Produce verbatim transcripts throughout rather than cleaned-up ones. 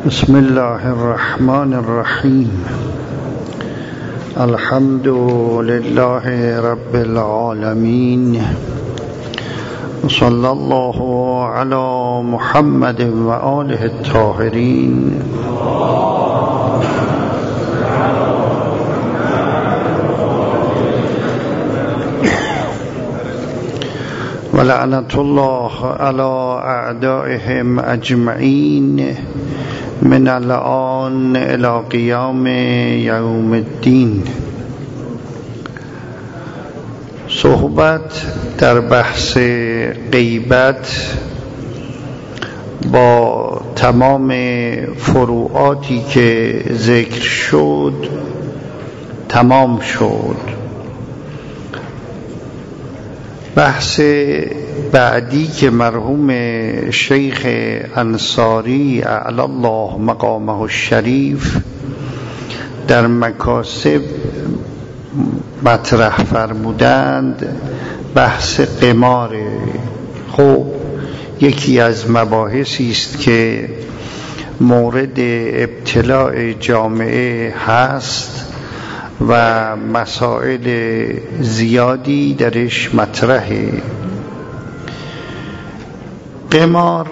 بسم الله الرحمن الرحیم. الحمد لله رب العالمین، صلی الله علی محمد و آله الطاهرین. و لعنت الله علی اعدائهم اجمعین من الآن الی قیام یوم الدین. صحبت در بحث غیبت با تمام فروعاتی که ذکر شد تمام شد. بحث بعدی که مرحوم شیخ انصاری اعلی الله مقامه الشریف در مکاسب مطرح فرمودند بحث قمار. خب یکی از مباحثی است که مورد ابتلاء جامعه هست و مسائل زیادی درش مطرحه. قمار،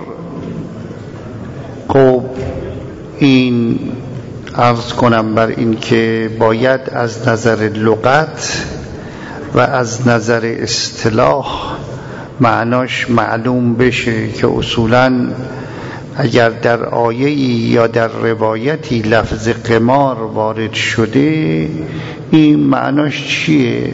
خب این عرض کنم بر این که باید از نظر لغت و از نظر اصطلاح معناش معلوم بشه که اصولاً اگر در آیه‌ای یا در روایتی لفظ قمار وارد شده این معناش چیه.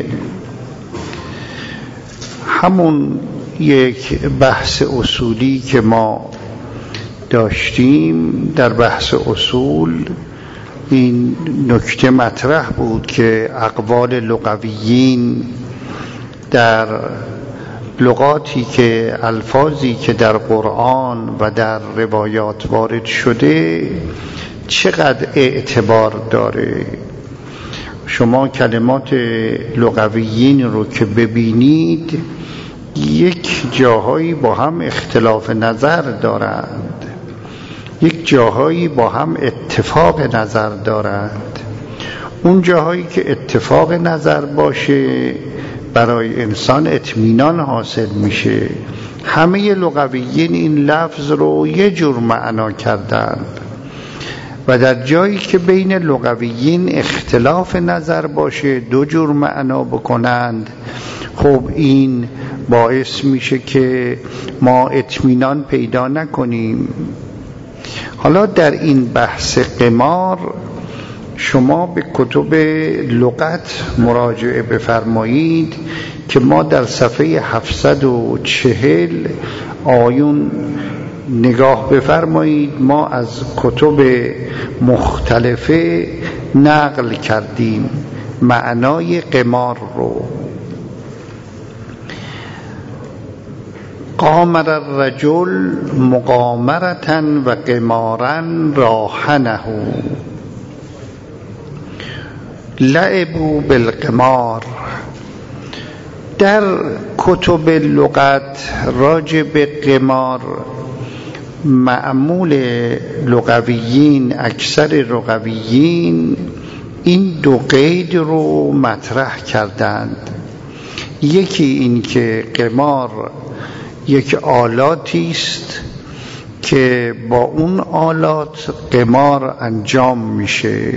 همون یک بحث اصولی که ما داشتیم در بحث اصول، این نکته مطرح بود که اقوال لغویین در لغاتی که الفاظی که در قرآن و در روایات وارد شده چقدر اعتبار داره. شما کلمات لغویین رو که ببینید یک جاهایی با هم اختلاف نظر دارند، یک جاهایی با هم اتفاق نظر دارند. اون جاهایی که اتفاق نظر باشه برای انسان اطمینان حاصل میشه. همه لغویین این لفظ رو یه جور معنا کردند و در جایی که بین لغویین اختلاف نظر باشه دو جور معنا بکنند، خب این باعث میشه که ما اطمینان پیدا نکنیم. حالا در این بحث قمار شما به کتب لغت مراجعه بفرمایید که ما در صفحه هفتصد و چهل آیون نگاه بفرمایید. ما از کتب مختلفه نقل کردیم معنای قمار رو. قامر الرجل مقامرة و قمارا راهنه، لعبوا بالقمار. در کتب لغت راجع به قمار معمول لغویین، اکثر لغویین این دو قید رو مطرح کردند. یکی این که قمار یک آلاتی است که با اون آلات قمار انجام میشه.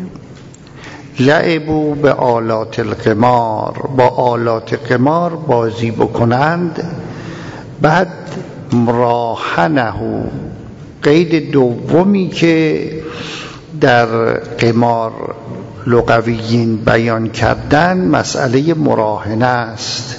لعبوا به آلات القمار، با آلات قمار بازی بکنند. بعد راهنه، قید دومی که در قمار لغویین بیان کردن مسئله مراهنه است.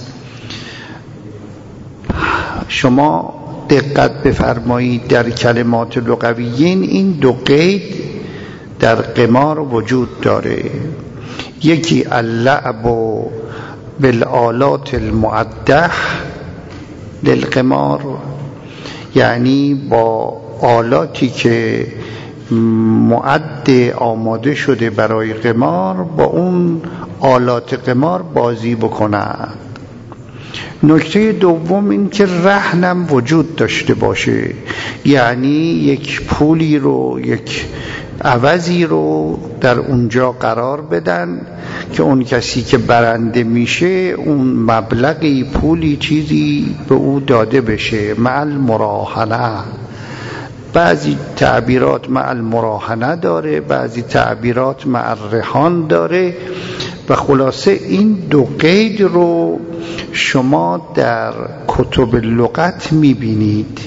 شما دقت بفرمایید در کلمات لغویین این دو قید در قمار وجود داره. یکی اللعب بالآلات المعده للقمار، یعنی با آلاتی که معد آماده شده برای قمار با اون آلات قمار بازی بکنند. نکته دوم این که رهنم وجود داشته باشه، یعنی یک پولی رو، یک عوضی رو در اونجا قرار بدن که اون کسی که برنده میشه اون مبلغی پولی چیزی به او داده بشه. مع المراهنه، بعضی تعبیرات مع المراهنه داره، بعضی تعبیرات مع الرهان داره و خلاصه این دو قید رو شما در کتب لغت میبینید.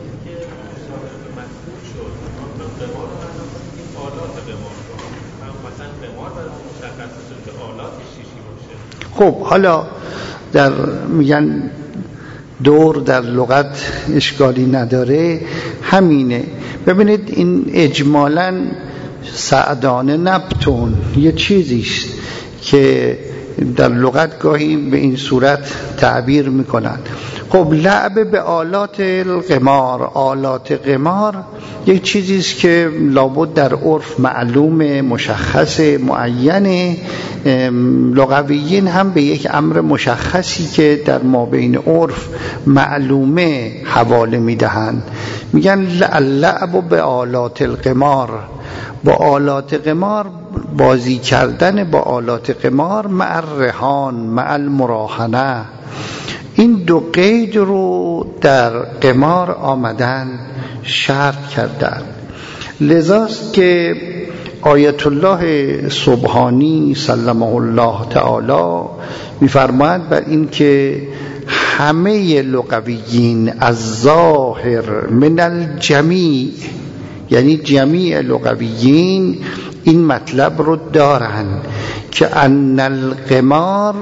خب حالا در میگن دور در لغت اشکالی نداره، همینه. ببینید این اجمالاً سعدانه نبتون یه چیزیست که در لغت گاهی به این صورت تعبیر میکنن. خب لعب به آلات القمار، آلات قمار یک چیزیست که لابد در عرف معلوم، مشخص، معین. لغویین هم به یک امر مشخصی که در مابین عرف معلومه حواله میدهند. میگن لعب به آلات القمار، با آلات قمار بازی کردن با آلات قمار مع الرهان، مع المراهنه. این دو قید رو در قمار آمدن شرط کردن. لذاست که آیت الله سبحانی سلمه الله تعالی میفرماید بر این که همه لغویین از ظاهر من الجمیع، یعنی جمیع لغویین این مطلب رو دارن که ان القمار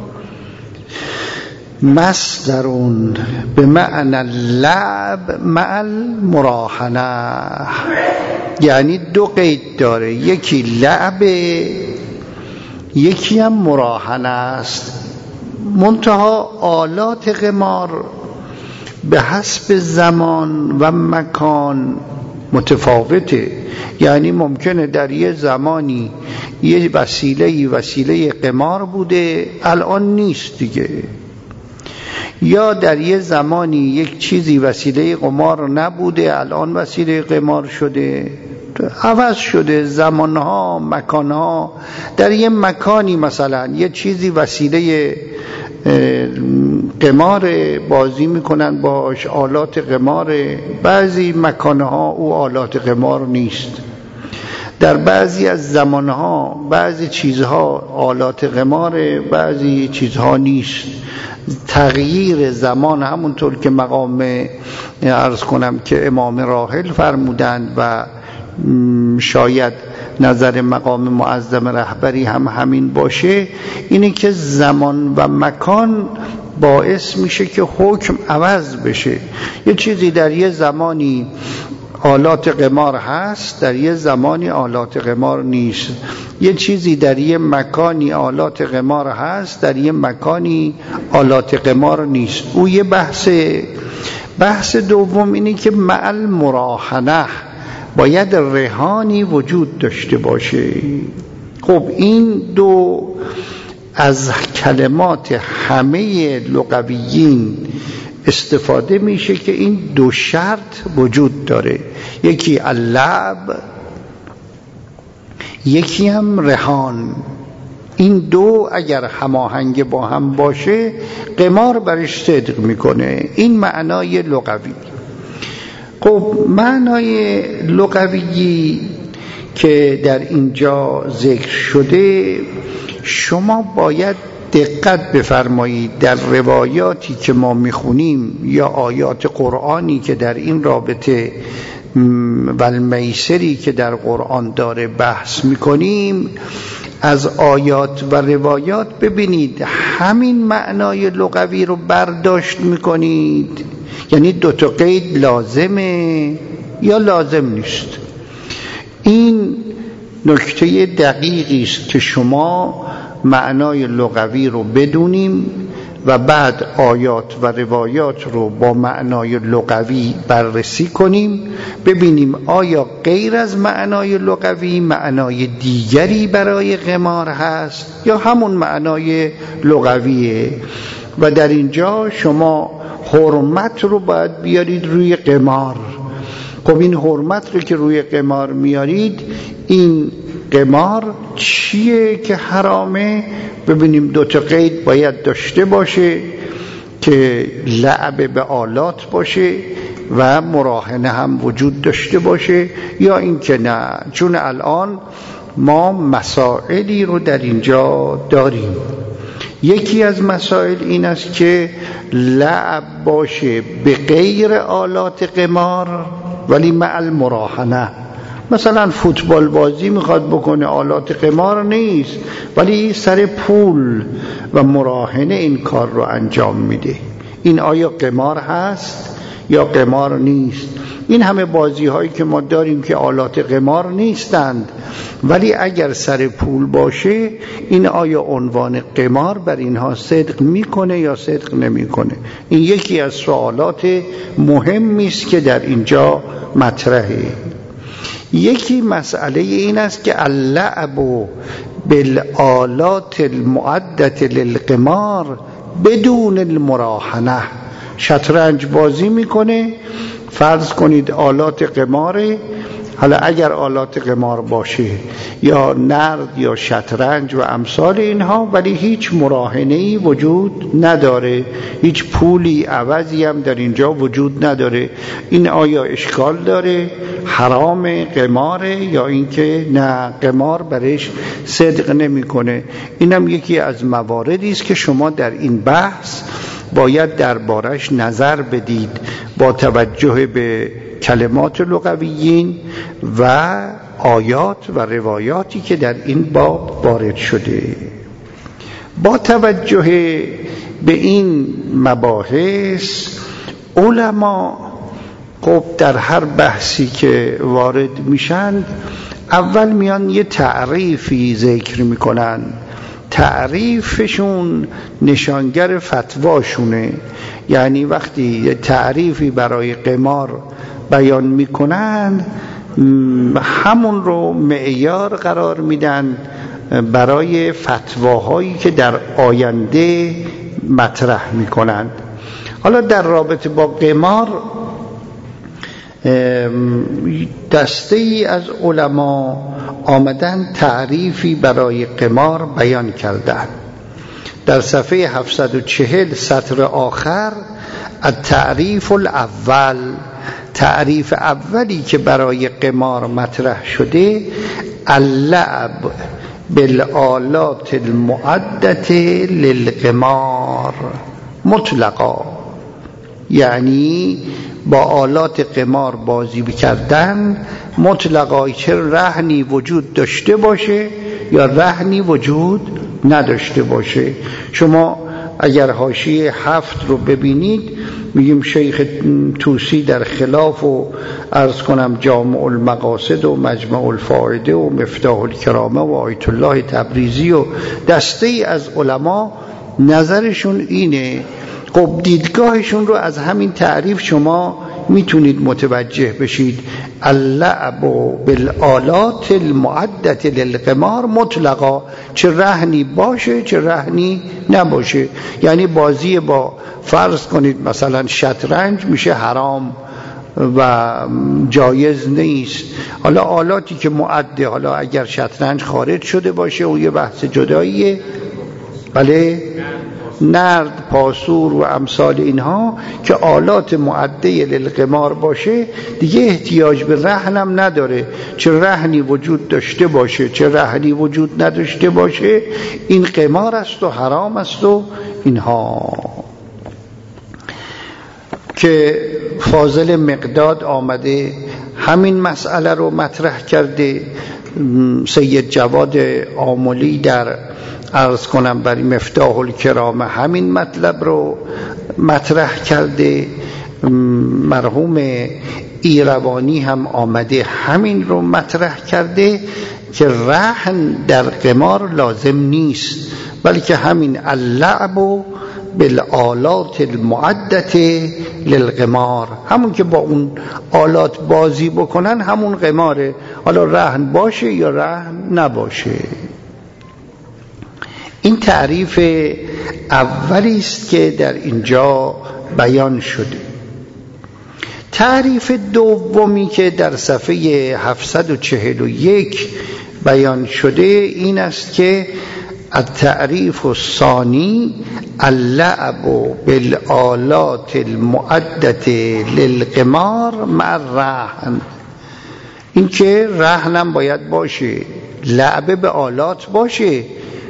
مصدرون به معنی اللعب مع المراهنه، یعنی دو قید داره، یکی لعب، یکی هم مراهنه است. منتها آلات قمار به حسب زمان و مکان متفاوته، یعنی ممکنه در یه زمانی یه وسیله وسیله قمار بوده الان نیست دیگه، یا در یه زمانی یک چیزی وسیله قمار نبوده الان وسیله قمار شده، عوض شده زمانها، مکانها. در یه مکانی مثلا یه چیزی وسیله قمار بازی میکنن باش، آلات قمار، بعضی مکانها او آلات قمار نیست. در بعضی از زمانها بعضی چیزها آلات قمار، بعضی چیزها نیست. تغییر زمان همونطور که مقام عرض کنم که امام راحل فرمودند و شاید نظر مقام معظم رهبری هم همین باشه، اینه که زمان و مکان باعث میشه که حکم عوض بشه. یه چیزی در یه زمانی آلات قمار هست، در یه زمانی آلات قمار نیست. یه چیزی در یه مکانی آلات قمار هست، در یه مکانی آلات قمار نیست. او یه بحث. بحث دوم اینه که مع المراهنه باید رهانی وجود داشته باشه. خب این دو از کلمات همه لغویین استفاده میشه که این دو شرط وجود داره، یکی اللعب، یکی هم رهان. این دو اگر هماهنگ با هم باشه قمار برش صدق میکنه. این معنای لغوی. خب معنای لغوی که در اینجا ذکر شده، شما باید دقت بفرمایید در روایاتی که ما میخونیم یا آیات قرآنی که در این رابطه و المیسری که در قرآن داره بحث میکنیم، از آیات و روایات ببینید همین معنای لغوی رو برداشت میکنید، یعنی دو تا قید لازمه یا لازم نیست. این نکته دقیقی است که شما معنای لغوی رو بدونیم و بعد آیات و روایات رو با معنای لغوی بررسی کنیم، ببینیم آیا غیر از معنای لغوی معنای دیگری برای قمار هست یا همون معنای لغویه. و در اینجا شما حرمت رو باید بیارید روی قمار. خب این حرمت رو که روی قمار میارید، این قمار چیه که حرامه؟ ببینیم دو تا قید باید داشته باشه که لعب به آلات باشه و مراهنه هم وجود داشته باشه، یا این که نه. چون الان ما مسائلی رو در اینجا داریم. یکی از مسائل این است که لعب باشه به غیر آلات قمار ولی مع المراهنه. مثلا فوتبال بازی میخواد بکنه، آلات قمار نیست ولی سر پول و مراهنه این کار رو انجام میده. این آیا قمار هست یا قمار نیست؟ این همه بازی هایی که ما داریم که آلات قمار نیستند ولی اگر سر پول باشه، این آیا عنوان قمار بر اینها صدق میکنه یا صدق نمیکنه؟ این یکی از سوالات مهمی است که در اینجا مطرحه. یکی مسئله این است که اللعب بالآلات المعدة للقمار بدون المراهنه. شطرنج بازی میکنه، فرض کنید آلات قماره، حالا اگر آلات قمار باشه یا نرد یا شطرنج و امثال اینها، ولی هیچ مراهنه‌ای وجود نداره، هیچ پولی عوضی هم در اینجا وجود نداره. این آیا اشکال داره؟ حرام قماره یا اینکه نه قمار برش صدق نمیکنه؟ اینم یکی از مواردی است که شما در این بحث باید دربارش نظر بدید با توجه به کلمات لغویین و آیات و روایاتی که در این باب وارد شده. با توجه به این مباحث، علما خب در هر بحثی که وارد میشن اول میان یه تعریفی ذکر میکنن. تعریفشون نشانگر فتواشونه. یعنی وقتی یه تعریفی برای قمار بیان میکنن، همون رو معیار قرار میدن برای فتواهایی که در آینده مطرح میکنند. حالا در رابطه با قمار دسته ای از علما آمدن تعریفی برای قمار بیان کردند. در صفحه هفتصد و چهل سطر آخر التعریف الاول، تعریف اولی که برای قمار مطرح شده، اللعب بالآلات المعدة للقمار مطلقا، یعنی با آلات قمار بازی بکردن مطلقا، چه رهنی وجود داشته باشه یا رهنی وجود نداشته باشه. شما اگر حاشیه هفت رو ببینید، میگیم شیخ طوسی در خلاف و عرض کنم جامع المقاصد و مجمع الفائده و مفتاح الکرامه و آیت الله تبریزی و دسته ای از علما نظرشون اینه. خب دیدگاهشون رو از همین تعریف شما میتونید متوجه بشید. اللعب بالآلات المعدة للقمار مطلقا، چه رهنی باشه چه رهنی نباشه. یعنی بازی با فرض کنید مثلا شطرنج میشه حرام و جایز نیست. حالا آلاتی که معده، حالا اگر شطرنج خارج شده باشه و یه بحث جداییه، بله، نرد، پاسور و امثال اینها که آلات معده للقمار باشه، دیگه احتیاج به رهنم نداره. چه رهنی وجود داشته باشه چه رهنی وجود نداشته باشه، این قمار است و حرام است و اینها. که فاضل مقداد آمده همین مسئله رو مطرح کرده. سید جواد آملی در عرض کنم برای مفتاح الکرامه همین مطلب رو مطرح کرده. مرحوم ایروانی هم آمده همین رو مطرح کرده که رهن در قمار لازم نیست، بلکه همین اللعب بالآلات المعدة للقمار، همون که با اون آلات بازی بکنن همون قماره، حالا رهن باشه یا رهن نباشه. این تعریف اولی است که در اینجا بیان شده. تعریف دومی که در صفحه هفتصد و چهل و یک بیان شده این است که التعریف الثانی اللعب بالآلات المعدة للقمار مع الرهن. این که رهنم باید باشه، لعب به آلات باشه،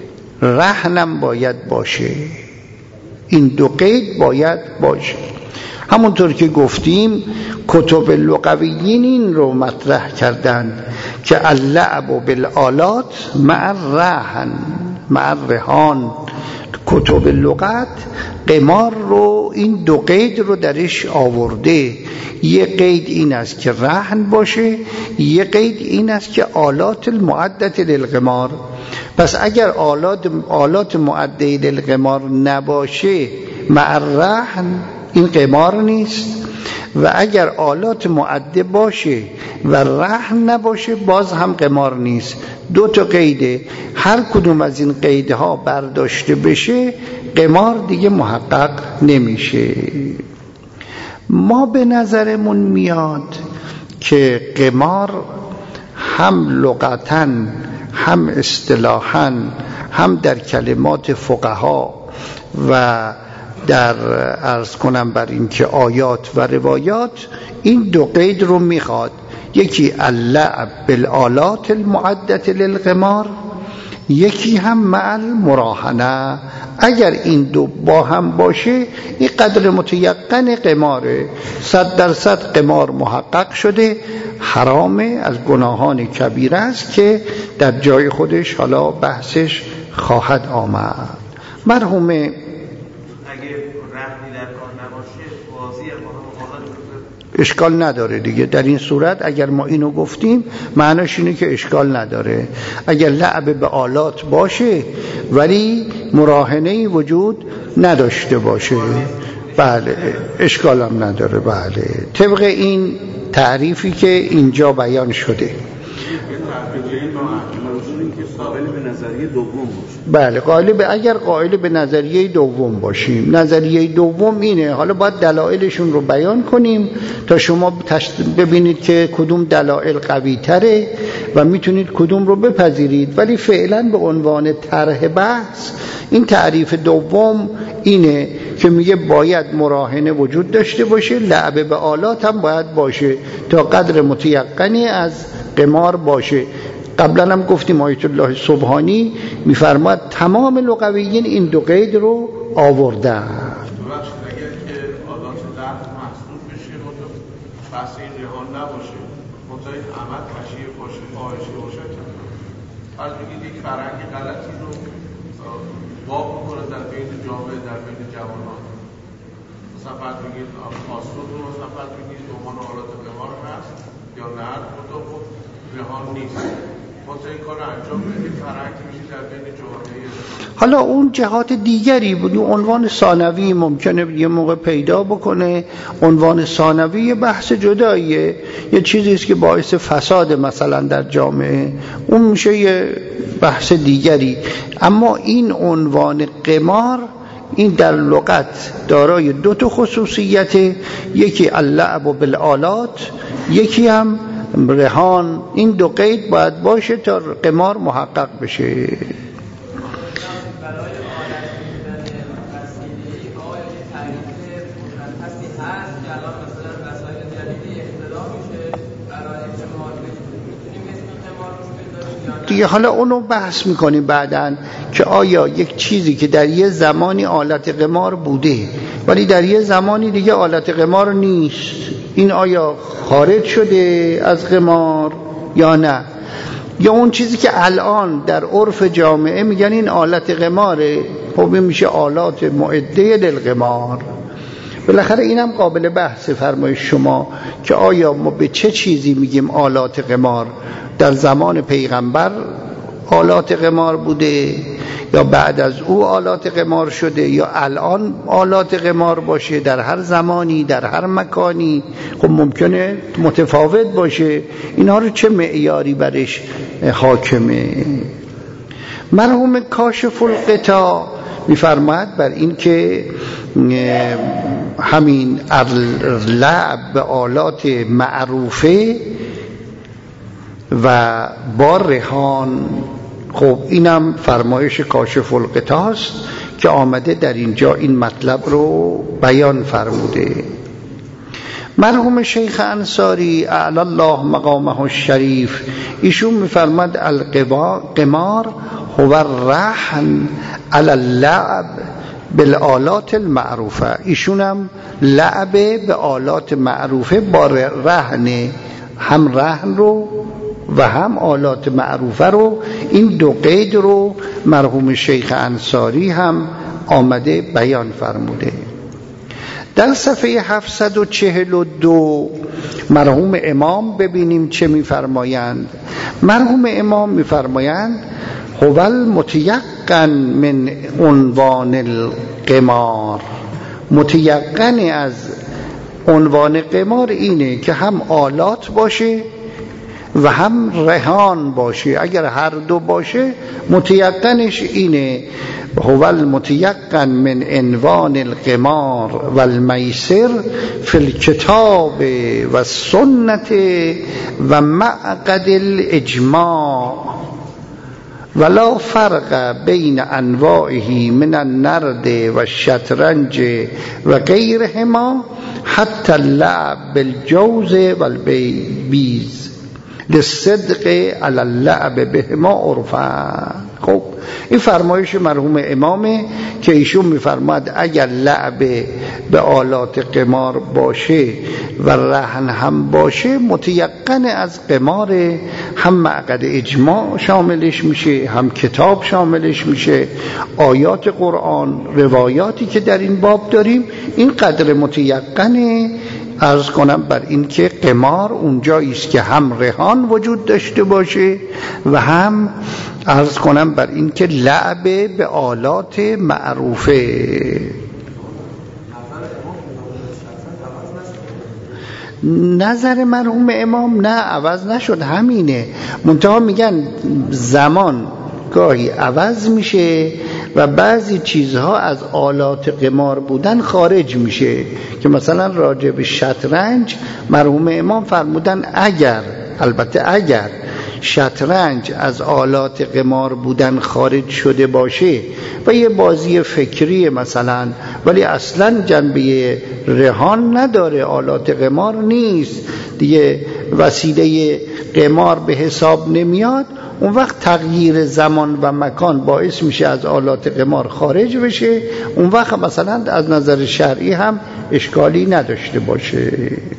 رهنم باید باشه، این دو قید باید باشه. همونطور که گفتیم کتب لغویین این رو مطرح کردن که اللعب بالآلات مع الرهن مع الرهان. کتب لغت قمار رو این دو قید رو درش آورده. یه قید این است که رهن باشه، یه قید این است که آلات المعدة للقمار. پس اگر آلات آلات معده للقمار نباشه مع الرهن این قمار نیست، و اگر آلات معده باشه و رهن نباشه باز هم قمار نیست. دو تا قیده، هر کدوم از این قیدها برداشته بشه قمار دیگه محقق نمیشه. ما به نظرمون میاد که قمار هم لغتاً هم اصطلاحاً هم در کلمات فقها و در عرض کنم بر این که آیات و روایات این دو قید رو میخواد. یکی اللعب بالآلات المعدة للقمار، یکی هم مع المراهنه. اگر این دو با هم باشه این قدر متیقن قماره، صد درصد قمار محقق شده، حرامه، از گناهان کبیره است که در جای خودش حالا بحثش خواهد آمد. مرحوم اشکال نداره دیگه. در این صورت اگر ما اینو گفتیم معناش اینه که اشکال نداره. اگر لعب به آلات باشه ولی مراهنه‌ای وجود نداشته باشه بله اشکال هم نداره. بله طبق این تعریفی که اینجا بیان شده. بله قائل اگر قائل به نظریه دوم باشیم، نظریه دوم اینه، حالا باید دلایلشون رو بیان کنیم تا شما ببینید که کدوم دلایل قوی تره و میتونید کدوم رو بپذیرید. ولی فعلا به عنوان طرح بحث این تعریف دوم اینه که میگه باید مراهنه وجود داشته باشه، لعب به آلات هم باید باشه تا قدر متیقنی از قمار باشه. قبلا هم گفتیم آیت الله سبحانی میفرماد تمام لغویین این دو قید رو آوردن. اگر که آلات لفظ محسوب بشه بحث این رهان نباشه، متعید عمد خشیه باشه، فاحشه باشه، از بگید یک فرهنگ غلطی رو باب میکنه در بین جامعه، در بین جوانان. مثلا فرض بگید آسود رو مثلا فرض بگید عنوان آلات قمار هست یا نه، خب رهان نیست. حالا اون جهات دیگری بود، عنوان ثانوی ممکنه یه موقع پیدا بکنه. عنوان ثانوی بحث جداییه، یه چیزی است که باعث فساد مثلا در جامعه، اون میشه یه بحث دیگری. اما این عنوان قمار این در لغت دارای دو تا خصوصیت، یکی اللعب بالآلات، یکی هم رهان. این دو قید باید باشه تا قمار محقق بشه. دیگه حالا اونو بحث میکنیم بعداً که آیا یک چیزی که در یه زمانی آلت قمار بوده ولی در یه زمانی دیگه آلت قمار نیست، این آیا خارج شده از قمار یا نه؟ یا اون چیزی که الان در عرف جامعه میگن این آلت قماره، خب میشه آلات معده للقمار. بالاخره اینم قابل بحث. فرمایش شما که آیا ما به چه چیزی میگیم آلات قمار؟ در زمان پیغمبر آلات قمار بوده یا بعد از او آلات قمار شده یا الان آلات قمار باشه؟ در هر زمانی در هر مکانی خب ممکنه متفاوت باشه. اینها رو چه معیاری برش حاکمه؟ مرحوم کاشف الغطا میفرماید بر این که همین لعب به آلات معروفه و با رهان، خب اینم فرمایش کاشف الغطا است که آمده در اینجا این مطلب رو بیان فرموده. مرحوم شیخ انصاری اعلی الله مقامه الشریف ایشون میفرماد القمار هو الرهن علی اللعب بالآلات المعروفه. ایشون هم لعب به آلات معروفه با رهن، هم رهن رو و هم آلات معروفه رو، این دو قید رو مرحوم شیخ انصاری هم آمده بیان فرموده. در صفحه هفتصد و چهل و دو مرحوم امام ببینیم چه میفرمایند. مرحوم امام میفرمایند هو المتیقن من عنوان القمار. متیقن از عنوان قمار اینه که هم آلات باشه و هم رهان باشه. اگر هر دو باشه متیقنش اینه هو المتیقن من عنوان القمار و المیسر فی الکتاب و السنت و معقد الاجماع ولا فرق بین انواعه من النرد و الشطرنج و غیرهما حتی اللعب بالجوز و البیز للصدق علی اللعب بهما عرفا. خب این فرمایش مرحوم امامه که ایشون میفرماد اگر لعب به آلات قمار باشه و رهن هم باشه متیقن از قمار، هم معقد اجماع شاملش میشه، هم کتاب شاملش میشه، آیات قرآن، روایاتی که در این باب داریم این قدر متیقنه. عرض کنم بر این که قمار اونجایی است که هم رهان وجود داشته باشه و هم عرض کنم بر این که لعب به آلات معروفه. نظر مرحوم امام نه عوض نشد، همینه. منتها میگن زمان گاهی عوض میشه و بعضی چیزها از آلات قمار بودن خارج میشه، که مثلا راجع به شطرنج مرحوم امام فرمودن اگر، البته اگر شطرنج از آلات قمار بودن خارج شده باشه و یه بازی فکری مثلا ولی اصلا جنبه رهان نداره، آلات قمار نیست دیگه، وسیله قمار به حساب نمیاد، اون وقت تغییر زمان و مکان باعث میشه از آلات قمار خارج بشه، اون وقت مثلا از نظر شرعی هم اشکالی نداشته باشه.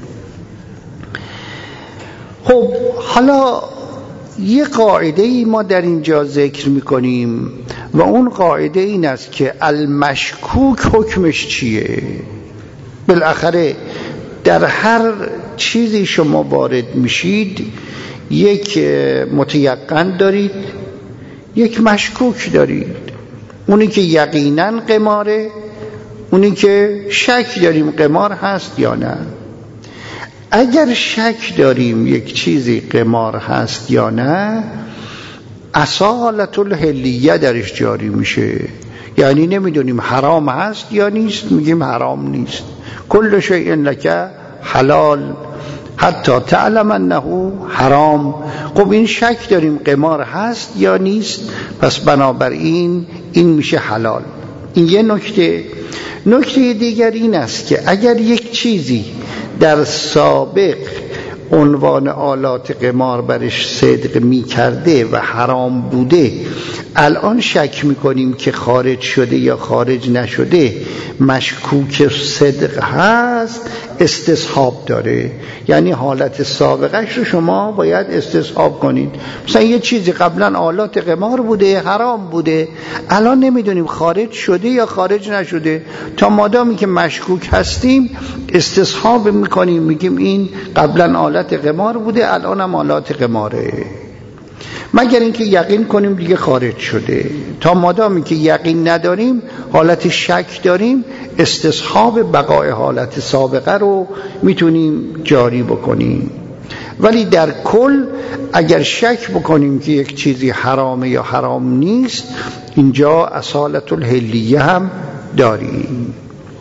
خب حالا یه قاعده ای ما در اینجا ذکر میکنیم و اون قاعده این است که المشکوک حکمش چیه. بالاخره در هر چیزی شما وارد میشید یک متیقن دارید، یک مشکوک دارید. اونی که یقینا قماره، اونی که شک داریم قمار هست یا نه. اگر شک داریم یک چیزی قمار هست یا نه، اصالت الحلیه درش جاری میشه، یعنی نمیدونیم حرام هست یا نیست، میگیم حرام نیست. کل شیء لک حلال حتی تعلم انه حرام. خب این شک داریم قمار هست یا نیست، پس بنابراین این میشه حلال. این یه نکته. نکته دیگر این است که اگر یک چیزی در سابق عنوان آلات قمار برش صدق می کرده و حرام بوده، الان شک می کنیم که خارج شده یا خارج نشده، مشکوک صدق هست، استصحاب داره. یعنی حالت سابقش رو شما باید استصحاب کنید. مثلا یه چیزی قبلا آلات قمار بوده، حرام بوده، الان نمیدونیم خارج شده یا خارج نشده، تا مادامی که مشکوک هستیم استصحاب میکنیم، میگیم این قبلا آلات قمار بوده الان هم آلات قماره، مگر اینکه یقین کنیم دیگه خارج شده. تا مادامی که یقین نداریم، حالت شک داریم، استصحاب بقای حالت سابقه رو میتونیم جاری بکنیم. ولی در کل اگر شک بکنیم که یک چیزی حرامه یا حرام نیست، اینجا اصالت الحلیه هم داریم.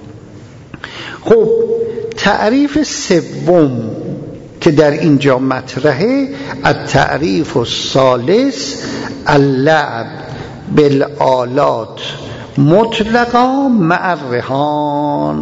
خب تعریف سوم که در اینجا مطرحه، التعریف الثالث اللعب بالآلات مطلقا مع الرهان.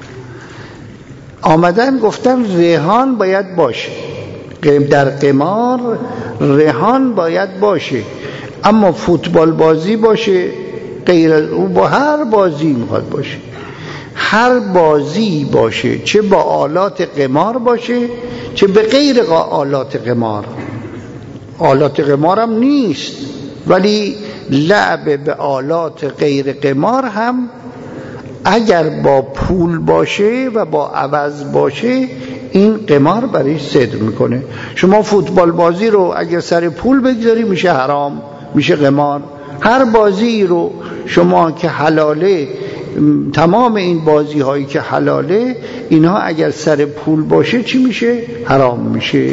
آمدن گفتن رهان باید باشه، در قمار رهان باید باشه، اما فوتبال بازی باشه غیر از او با هر بازی میخواد باشه، هر بازی باشه، چه با آلات قمار باشه چه به غیر آلات قمار. آلات قمار هم نیست، ولی لعب به آلات غیر قمار هم اگر با پول باشه و با عوض باشه، این قمار برای صدق میکنه. شما فوتبال بازی رو اگر سر پول بگذاری میشه حرام، میشه قمار. هر بازی رو شما که حلاله، تمام این بازی هایی که حلاله، اینها اگر سر پول باشه چی میشه؟ حرام میشه.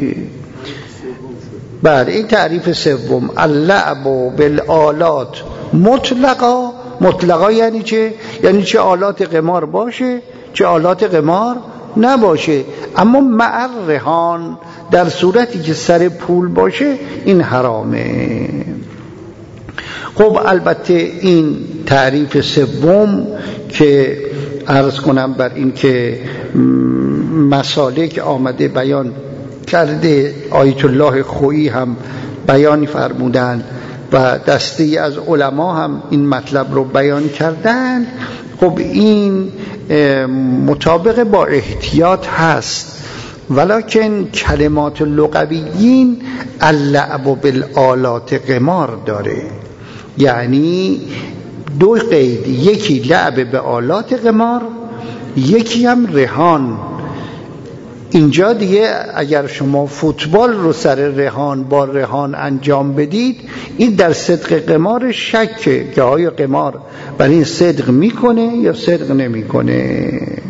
بعد این تعریف سوم، اللعب بالآلات مطلقا. مطلقا یعنی چه؟ یعنی چه آلات قمار باشه چه آلات قمار نباشه، اما مع الرهان، در صورتی که سر پول باشه این حرامه. خب البته این تعریف سوم که عرض کنم بر این که مسالک آمده بیان کرده، آیت الله خویی هم بیان فرمودند و دسته از علما هم این مطلب رو بیان کردن. خب این مطابق با احتیاط هست، ولکن کلمات لغویین اللعب بالآلات قمار داره، یعنی دو قید، یکی لعب به آلات قمار، یکی هم رهان. اینجا دیگه اگر شما فوتبال رو سر رهان با رهان انجام بدید، این در صدق قمار شکه که آیا قمار برای این صدق میکنه یا صدق نمیکنه.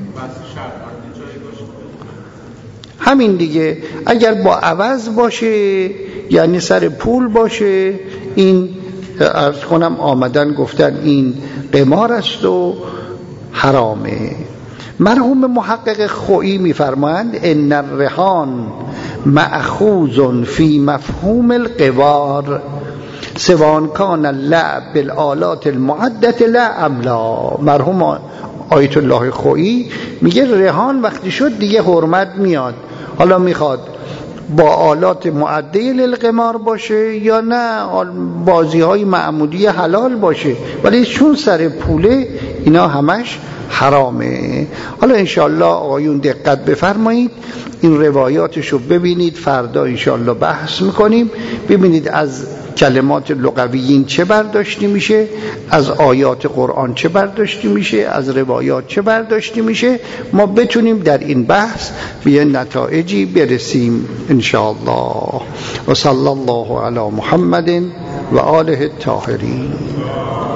همین دیگه، اگر با عوض باشه یعنی سر پول باشه، این عرض کنم آمدن گفتن این قمار است و حرامه. مرحوم محقق خویی میفرمایند ان الرهان مأخوذ فی مفهوم القوار سواء کان اللعب بالآلات المعدة لا ام لا. مرحوم آیت الله خویی میگه رهان وقتی شد دیگه حرمت میاد، حالا میخواد با آلات معده للقمار باشه یا نه بازی های معمولی حلال باشه، ولی چون سر پوله اینا همش حرامه. حالا انشاءالله آقایون دقت بفرمایید، این روایاتشو ببینید، فردا انشاءالله بحث میکنیم، ببینید از کلمات لغویین چه برداشتی میشه، از آیات قرآن چه برداشتی میشه، از روایات چه برداشتی میشه، ما بتونیم در این بحث به نتایجی برسیم انشاءالله. و صلی الله علی محمد و آله الطاهرین.